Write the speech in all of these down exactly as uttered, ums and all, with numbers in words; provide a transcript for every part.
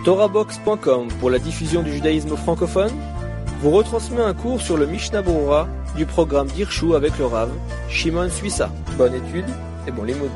Torahbox point com pour la diffusion du judaïsme francophone vous retransmet un cours sur le Mishnah Berurah du programme d'Hirshu avec le Rav Shimon Suissa. Bonne étude et bon limoud.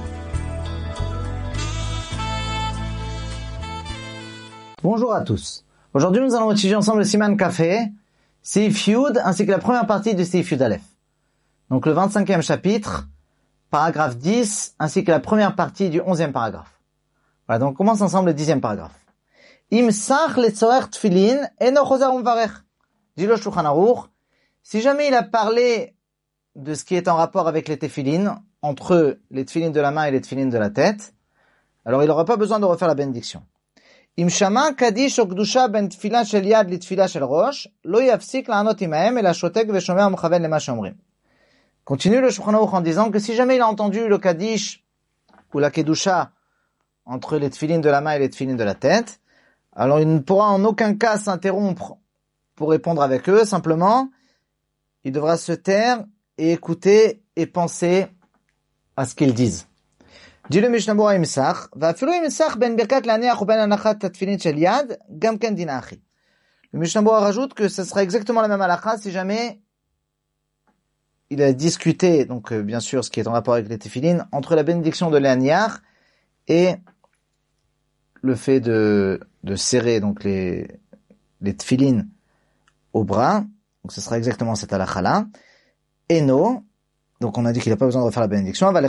Bonjour à tous. Aujourd'hui, nous allons étudier ensemble le Siman Café, Seif Yud, ainsi que la première partie du Seif Yud Aleph. Donc le vingt-cinquième chapitre, paragraphe dix, ainsi que la première partie du onzième paragraphe. Voilà, donc on commence ensemble le dixième paragraphe. Im sach letzorer tfilin eno choser umvarech. Dit le Shulchan Aruch, si jamais il a parlé de ce qui est en rapport avec les tefilin, entre les tefilin de la main et les tefilin de la tête, alors il n'aura pas besoin de refaire la bénédiction. Im shama kadish o kedusha ben tefila shel yad li tefila shel rosh, lo yafsik la'anot imahem ela shotek ve'shomer mechaven lema sheomrim. Continue le Shulchan Aruch en disant que si jamais il a entendu le kadish ou la kedusha entre les tefilin de la main et les tefilin de la tête, alors il ne pourra en aucun cas s'interrompre pour répondre avec eux, simplement, il devra se taire et écouter et penser à ce qu'ils disent. Dit le Mishnah Berurah imsach, va'afilu imsach ben birkat la'aniach ou ben anachat tefilin shel yad, gam ken din achi. Le Mishnah Berurah rajoute que ce sera exactement la même halakha si jamais il a discuté, donc euh, bien sûr ce qui est en rapport avec les tefilin, entre la bénédiction de l'aniach et le fait de, de serrer donc les, les tefilin au bras, donc ce sera exactement cette halakha-là. Eno, donc on a dit qu'il n'a pas besoin de refaire la bénédiction. Et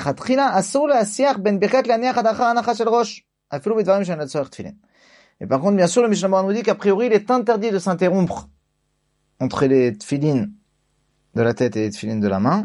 par contre, bien sûr, le Mishnah Berurah nous dit qu'a priori, il est interdit de s'interrompre entre les tefilin de la tête et les tefilin de la main,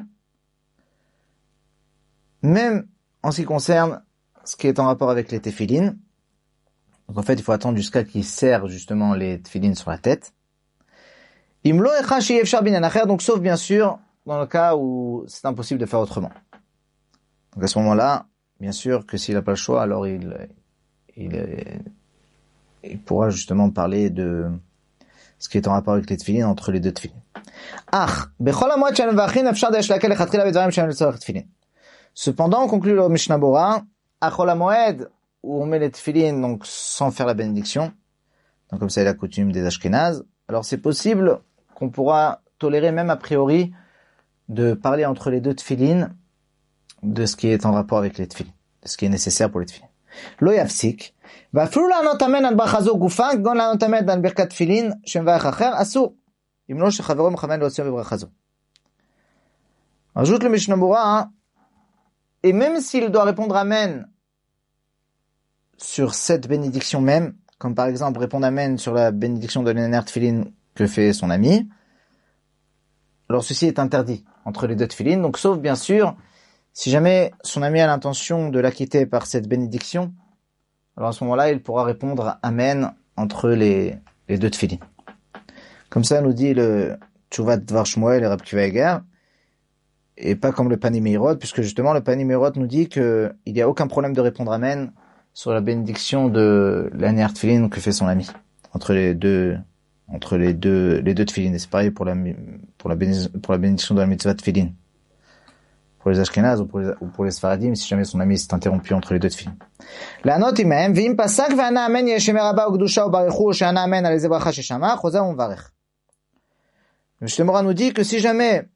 même en ce qui concerne ce qui est en rapport avec les tefilin. Donc en fait, il faut attendre jusqu'à qu'il serre justement les tefilin sur la tête. Imlo echa sheyefshar binyan acher, donc sauf bien sûr dans le cas où c'est impossible de faire autrement. Donc à ce moment-là, bien sûr que s'il n'a pas le choix, alors il, il, il pourra justement parler de ce qui est en rapport avec les tefilin entre les deux tefilin. Ach, bechol hamoed she'en mevachin efshar de'eshlakel lechatchila b'dvarim she'en letzorech tefilin. Cependant, on conclut le Mishnah Berurah, achol hamoed, où on met les tefilin donc sans faire la bénédiction, donc comme ça est la coutume des Ashkénazes, alors c'est possible qu'on pourra tolérer même a priori de parler entre les deux tefilin de ce qui est en rapport avec les tefilin, de ce qui est nécessaire pour les tefilin. Lo yafsik, va'afilu la'anot amen al brachazo gufa, gon la'anot amen al birkat tefilin shemva'ech acher, asur, im lo shechavero mechaven lo tzio bebrachazo. Ajoute le Mishnah Berurah, et même s'il doit répondre amen sur cette bénédiction même, comme par exemple répondre amen sur la bénédiction de l'Ener Tefilin que fait son ami, alors ceci est interdit entre les deux tefilin, donc sauf bien sûr, si jamais son ami a l'intention de l'acquitter par cette bénédiction, alors à ce moment-là, il pourra répondre amen entre les, les deux tefilin. Comme ça nous dit le Tshuvat Dvar Shmuel et Rab Akiva Eiger, et pas comme le Panim Meirot, puisque justement le Panim Meirot nous dit qu'il n'y a aucun problème de répondre amen sur la bénédiction de l'Aner Tefilin que fait son ami, entre les deux, entre les deux, les deux Tefilin. Et c'est pareil pour la, pour la bénédiction, pour la bénédiction de la mitzvah Tefilin. Pour les Ashkénazes ou pour les, ou pour les Sfaradim, si jamais son ami s'est interrompu entre les deux Tefilin. L'anot imem, v'im pasak v'ana amen yeshemer rabba ou gdusha ou barichu, ou she'ana amen al zebracha sheshama, chosa ou mvarech. Le Mishnah Berurah nous dit que si jamais,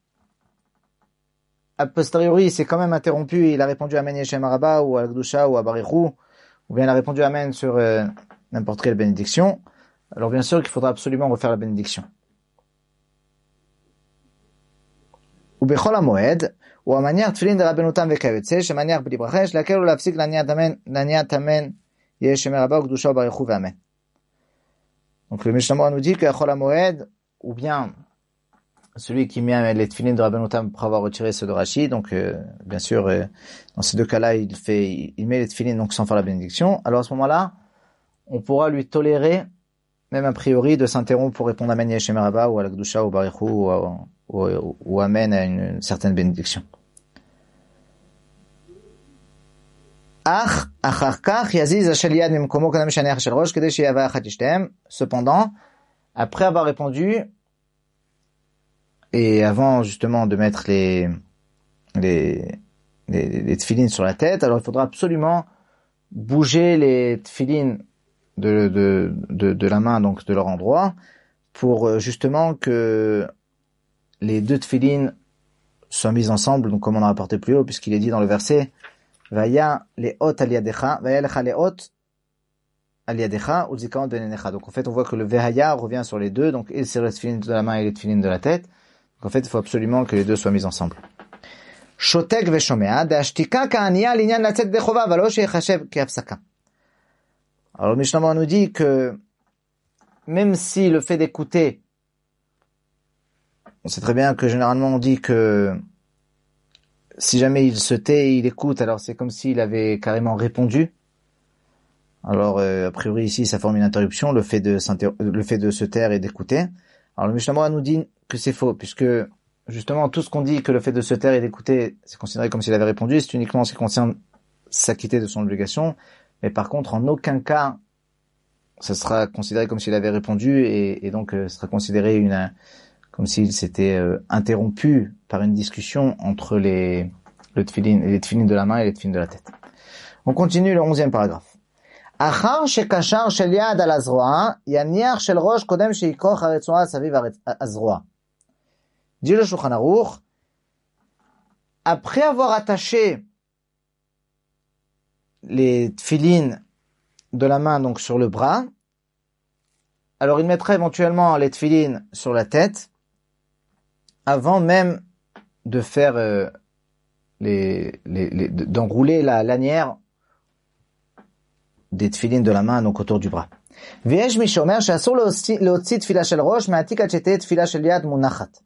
a posteriori, il s'est quand même interrompu, il a répondu amen yeshemer rabba ou al gdusha ou à barichu, ou bien il a répondu amen sur euh, n'importe quelle bénédiction, alors bien sûr qu'il faudra absolument refaire la bénédiction. Ou bechol hamoed, ou à manière tefilin de rabbenotam vekayotze, chez manière bli bracha, laquelle ou l'afsik l'aniat amen, l'aniat amen, yesh shemer rabba ou gdusha ou barichu ve'amen. Donc le Mishnah Berurah nous dit que bechol hamoed, ou bien celui qui met les tefilin de rabbenotam après avoir retiré ceux de Rashi, donc euh, bien sûr euh, dans ces deux cas-là il fait il met les tefilin donc sans faire la bénédiction, alors à ce moment-là on pourra lui tolérer même a priori de s'interrompre pour répondre amen yeshemer rabba ou à la gdusha ou barichu ou, ou, ou, ou amen à une, une certaine bénédiction. Ach achar kach yaziz hashel yad mimkomo kadam shaneach shel rosh kedei sheyava achat yishtem. Cependant, après avoir répondu et avant justement de mettre les les les, les tefilin sur la tête, alors il faudra absolument bouger les tefilin de, de, de, de la main, donc de leur endroit, pour justement que les deux tefilines soient mises ensemble, donc comme on a rapporté plus haut, puisqu'il est dit dans le verset, Vaya les hot aliadecha, vaya lecha les hot aliadecha, ou zikaon benenecha. Donc en fait, on voit que le vehaya revient sur les deux, donc et c'est les tefilines de la main et les tefilines de la tête. Donc en fait, il faut absolument que les deux soient mis ensemble. Shotek veshomea, de'ashtika ka'aniya l'inyan latzet bechova, valo sheyechashev ke'apsaka. Alors le Mishnah nous dit que même si le fait d'écouter, on sait très bien que généralement on dit que si jamais il se tait et il écoute, alors c'est comme s'il avait carrément répondu. Alors euh, a priori ici ça forme une interruption, le fait de le fait de se taire et d'écouter. Alors le Mishnah nous dit que c'est faux, puisque justement tout ce qu'on dit que le fait de se taire et d'écouter, c'est considéré comme s'il avait répondu, c'est uniquement ce qui concerne s'acquitter de son obligation. Mais par contre, en aucun cas, ça sera considéré comme s'il avait répondu et, et donc euh, sera considéré une, comme s'il s'était euh, interrompu par une discussion entre les, le tefilin, les tefilines de la main et les tefilines de la tête. On continue le onzième paragraphe. Achar shekashar shel yad al azroa, yaniach shel rosh kodem sheikoch haretzoa saviv azroa. Dit le Shulchan Aruch, après avoir attaché les tefilines de la main donc sur le bras, alors il mettrait éventuellement les tefilines sur la tête avant même de faire euh, les, les, les d'enrouler la lanière des tefilines de la main donc autour du bras. ויש מי שאומר שאסור להוציא תפילה של ראש מהתיק עד שתהיה תפילה של יד מונחת.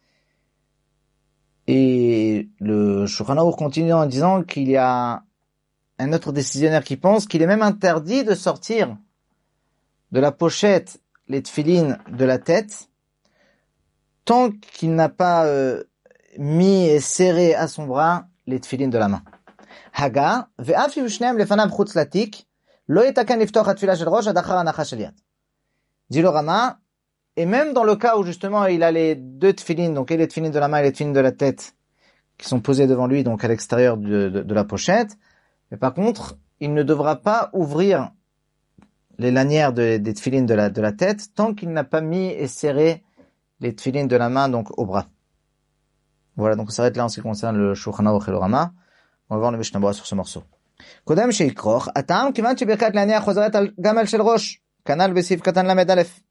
Et le Shulchan Aruch continue en disant qu'il y a un autre décisionnaire qui pense qu'il est même interdit de sortir de la pochette les tefilines de la tête tant qu'il n'a pas euh, mis et serré à son bras les tefilines de la main. Haga ve'af yushneim lefanav chutz latik lo yetaken liftoch hatfila shel rosh ad achar hanacha shel yad. Dit le Rama, et même dans le cas où justement il a les deux tefilines, donc et les tefilines de la main et les tefilines de la tête qui sont posés devant lui donc à l'extérieur de, de, de la pochette, mais par contre, il ne devra pas ouvrir les lanières de, des tefilines de la, de la tête tant qu'il n'a pas mis et serré les tefilines de la main donc au bras. Voilà, donc on s'arrête là en ce qui concerne le Shulchan Aruch et le Rama. On va voir le Mishnah Berurah sur ce morceau. Kodem sheikroch, atam kivan shebirkat laniach chozaret al gamal shel rosh, kanal besiv katan lamed alef.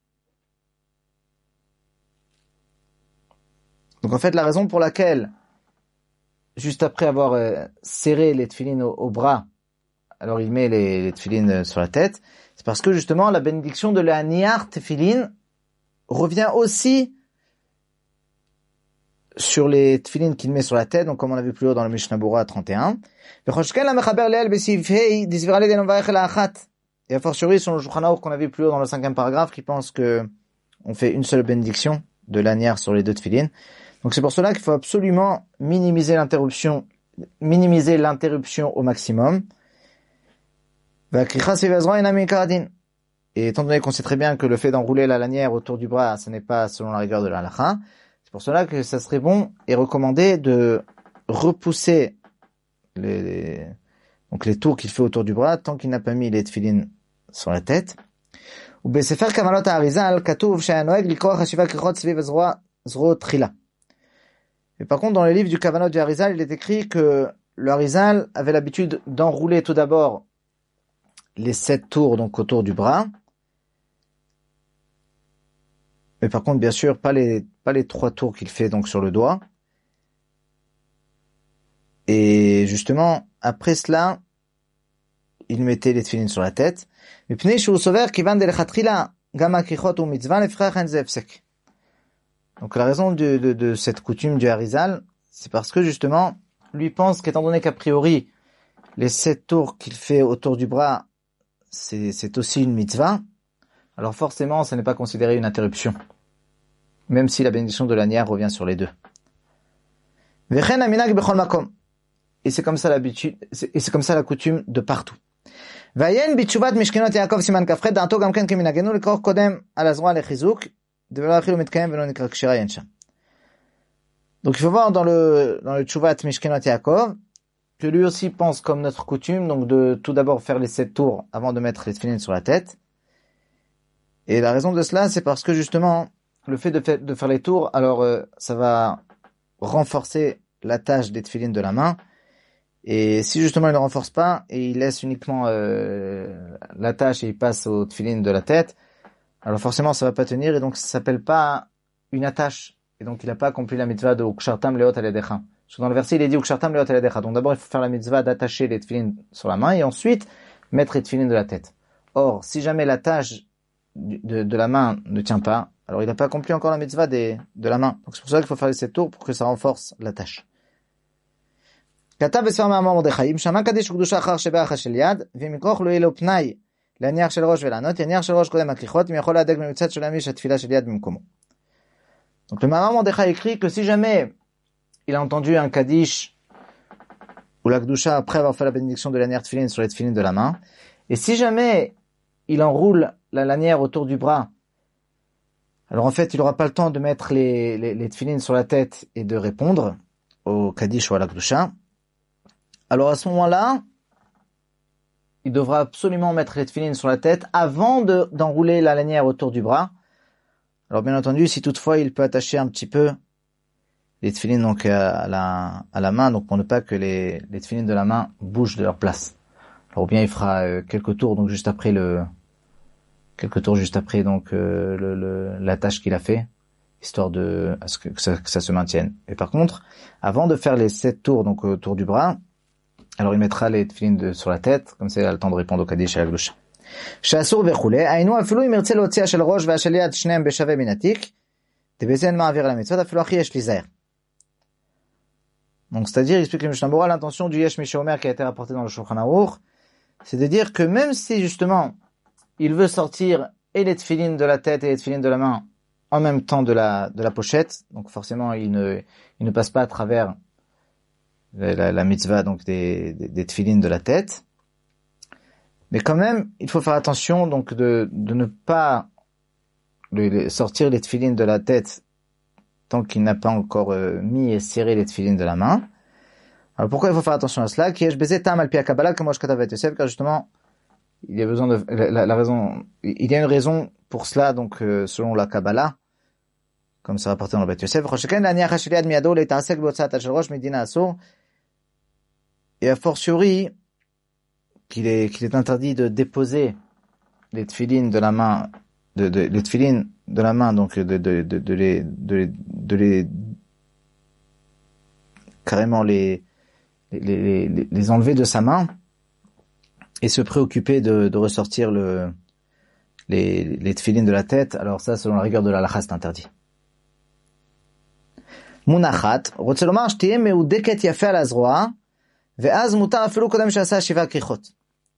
Donc en fait, la raison pour laquelle, juste après avoir euh, serré les tefilines au, au bras, alors il met les, les tefilines sur la tête, c'est parce que justement la bénédiction de la niar tefilin revient aussi sur les tefilines qu'il met sur la tête, donc comme on l'a vu plus haut dans le Mishnah Berurah trente et un. Et a fortiori sur le Shulchan Aruch qu'on a vu plus haut dans le cinquième paragraphe qui pense que on fait une seule bénédiction de la niar sur les deux tefilines. Donc c'est pour cela qu'il faut absolument minimiser l'interruption, minimiser l'interruption au maximum. Et étant donné qu'on sait très bien que le fait d'enrouler la lanière autour du bras, ce n'est pas selon la rigueur de la halakha, c'est pour cela que ça serait bon et recommandé de repousser les, les, donc les tours qu'il fait autour du bras tant qu'il n'a pas mis les tefilines sur la tête. ובספר כוונות האריז"ל כתוב שהיה נוהג לקרוא חשיבה כריכות סביב הזרוע זרוע תחילה. Et par contre, dans le livre du Kavanot du Harizal, il est écrit que le Harizal avait l'habitude d'enrouler tout d'abord les sept tours, donc autour du bras. Mais par contre, bien sûr, pas les, pas les trois tours qu'il fait donc sur le doigt. Et justement, après cela, il mettait les tefilines sur la tête. מפני שהוא סובר כיוון דלכתחילה גם הכריכות הוא מצווה לפיכך אין זה הפסק. Donc la raison de, de, de cette coutume du Harizal, c'est parce que justement, lui pense qu'étant donné qu'a priori, les sept tours qu'il fait autour du bras, c'est, c'est aussi une mitzvah, alors forcément, ça n'est pas considéré une interruption, même si la bénédiction de l'anière revient sur les deux. Vechen aminag bechol makom. Et c'est comme ça l'habitude, et c'est comme ça la coutume de partout. ועיין בתשובת משכנות יעקב סימן כ"ח דעתו גם כן כמנהגנו לקרוא קודם על הזרוע לחיזוק דבלא אכילו מתקיים ולא נקרא כשרה אין שם. Donc il faut voir dans le dans le tchouvat Mishkenot Yaakov que lui aussi pense comme notre coutume, donc de tout d'abord faire les sept tours avant de mettre les tefilines sur la tête. Et la raison de cela, c'est parce que justement, le fait de, fait, de faire les tours, alors euh, ça va renforcer l'attache des tefilines de la main. Et si justement il ne renforce pas et il laisse uniquement euh, l'attache et il passe aux tefilines de la tête, alors forcément ça va pas tenir et donc ça s'appelle pas une attache. Et donc il n'a pas accompli la mitzvah de Ukshartam Leot Aledecha. Parce que dans le verset il est dit Ukshartam Leot Aledecha. Donc d'abord il faut faire la mitzvah d'attacher les tefilines sur la main et ensuite mettre les tefilines de la tête. Or, si jamais l'attache de, de, de la main ne tient pas, alors il n'a pas accompli encore la mitzvah des, de la main. Donc c'est pour ça qu'il faut faire les sept tours pour que ça renforce l'attache. כתב בספר מאמר מרדכי, אם שמע קדיש וקדושה אחר שבאחה של יד, ואם יכרוך לו יהיה לו פנאי להניח של ראש ולענות, יניח של ראש קודם הכריכות, אם יכול להדק במצד של המיש התפילה של יד במקומו. Donc le מאמר מרדכי écrit que si jamais il a entendu un kadish ou la kedusha après avoir fait la bénédiction de lanière tefilin sur les tefilin de la main, et si jamais il enroule la lanière autour du bras, alors en fait il n'aura pas le temps de mettre les, les, les tefilin sur la tête et de répondre au kadish ou à la kedusha. Alors à ce moment-là, il devra absolument mettre les tefilin sur la tête avant de, d'enrouler la lanière autour du bras. Alors bien entendu, si toutefois il peut attacher un petit peu les tefilin donc à la, à la main, donc pour ne pas que les, les tefilin de la main bougent de leur place. Alors bien il fera euh, quelques tours donc juste après le, quelques tours juste après donc euh, le, le, la tâche qu'il a fait, histoire de à ce que, que, ça, que ça se maintienne. Et par contre, avant de faire les sept tours donc autour du bras, alors il mettra les tefilin de, sur la tête, comme ça il a le temps de répondre au Kaddish et à la Gdusha. שאסור וכולי, היינו אפילו אם ירצה להוציאה של ראש והשל יד שניהם בשווה מן התיק, דבזה אין מעביר על המצוות, אפילו אחי יש להיזהר. Donc c'est-à-dire, il explique le Mishnah Berurah, l'intention du Yesh Mishomer qui a été rapporté dans le Shulchan Aruch, c'est de dire que même si justement il veut sortir et les tefilin de la tête et les tefilin de la main en même temps de la, de la pochette, donc forcément il ne, il ne passe pas à travers La, la, la mitzvah donc des, des, des tefilin de la tête, mais quand même il faut faire attention donc de, de ne pas le, le, sortir les tefilin de la tête tant qu'il n'a pas encore euh, mis et serré les tefilin de la main. Alors pourquoi il faut faire attention à cela? Car justement il y a besoin de la, la, la raison, il y a une raison pour cela donc euh, selon la Kabbalah, comme c'est rapporté dans le Beth Yosef. Et a fortiori, qu'il est, qu'il est interdit de déposer les tefilin de la main, de, de, les tefilin de la main, donc de, de, de, de les, de les, de les, carrément les, les, les, les enlever de sa main et se préoccuper de, de ressortir le, les, les tefilin de la tête. Alors ça, selon la rigueur de la halakha, c'est interdit. Munachat, רוצה לומר שתהיה מהודקת יפה על הזרוע, ואז מותר אפילו קודם שעשה שבעה כריכות.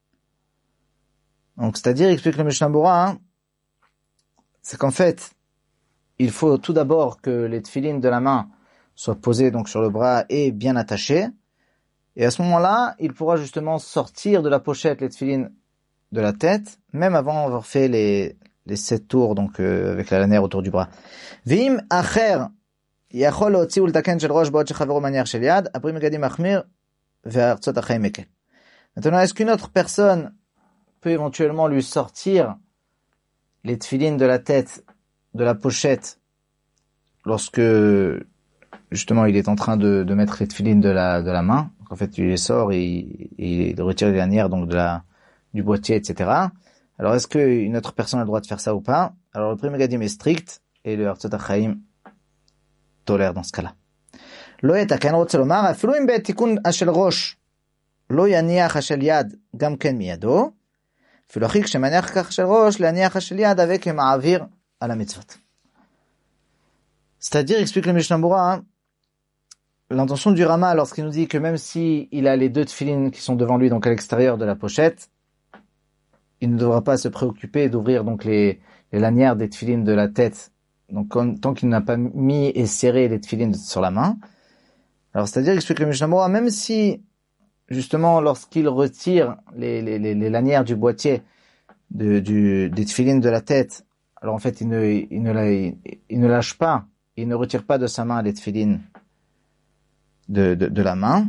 Donc, c'est-à-dire, explique le Mishnah Berurah, c'est qu'en fait, il faut tout d'abord que les tefilin de la main soient posés donc sur le bras et bien attachés. Et à ce moment-là, il pourra justement sortir de la pochette les tefilin de la tête, même avant d'avoir fait les, les sept tours, donc euh, avec la lanière autour du bras. V'im acher יכול להוציא ולתקן של ראש בעוד שחברו מניח של יד, הפרי מגדים מחמיר והארצות החיים מקל. Maintenant, est-ce qu'une autre personne peut éventuellement lui sortir les tefilin de la tête, de la pochette, lorsque justement il est en train de, de mettre les tefilin de la, de la main? Donc, en fait, il les sort et, et il retire les lanières donc de la, du boîtier, et cetera. Alors, est-ce qu'une autre personne a le droit de faire ça ou pas? Alors, le Pri Megadim est strict et le Artzot HaChaim tolère dans ce cas-là. לא יתקן, רוצה לומר, אפילו אם בתיקון של ראש לא יניח השל יד גם כן מידו, אפילו הכי כשמניח כך של ראש, להניח השל יד avec מעביר על המצוות. C'est-à-dire, explique le Mishnah Berurah, l'intention du Rama lorsqu'il nous dit que même si il a les deux tefilin qui sont devant lui, donc à l'extérieur de la pochette, il ne devra pas se préoccuper d'ouvrir donc les, les lanières des tefilin de la tête, donc quand, tant qu'il n'a pas mis et serré les tefilin sur la main. Alors c'est-à-dire, explique le Mishnah Berurah, même si justement lorsqu'il retire les, les, les, les lanières du boîtier de, du, des tefilin de la tête, alors en fait il ne, il ne, la, il, il ne lâche pas, il ne retire pas de sa main les tefilin de, de, de la main.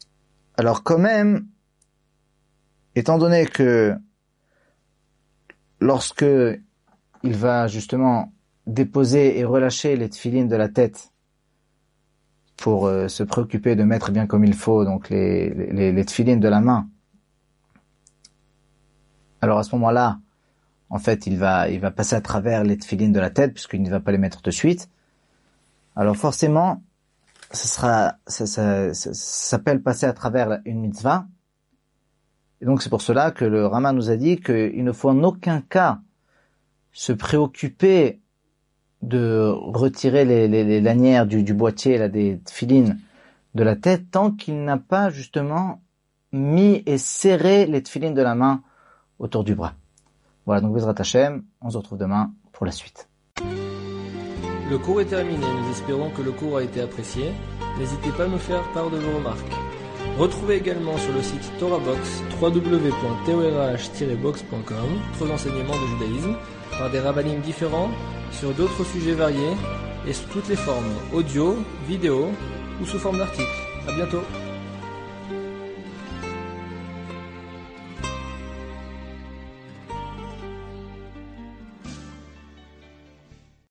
Alors quand même, étant donné que lorsque il va justement déposer et relâcher les tefilines de la tête pour euh, se préoccuper de mettre bien comme il faut donc les, les, les tefilines de la main, alors à ce moment-là, en fait, il va, il va passer à travers les tefilines de la tête puisqu'il ne va pas les mettre de suite. Alors forcément, ce sera, ça, ça, ça, ça s'appelle passer à travers une mitzvah. Et donc c'est pour cela que le Rama nous a dit qu'il ne faut en aucun cas se préoccuper de retirer les, les, les lanières du, du boîtier là, des tefilines de la tête tant qu'il n'a pas justement mis et serré les tefilines de la main autour du bras. Voilà, donc Bezrat Hashem, on se retrouve demain pour la suite. Le cours est terminé, nous espérons que le cours a été apprécié. N'hésitez pas à nous faire part de vos remarques. Retrouvez également sur le site TorahBox w w w point torah tiret box point com d'autres enseignements de judaïsme par des rabbinim différents sur d'autres sujets variés et sous toutes les formes, audio, vidéo ou sous forme d'articles. À bientôt.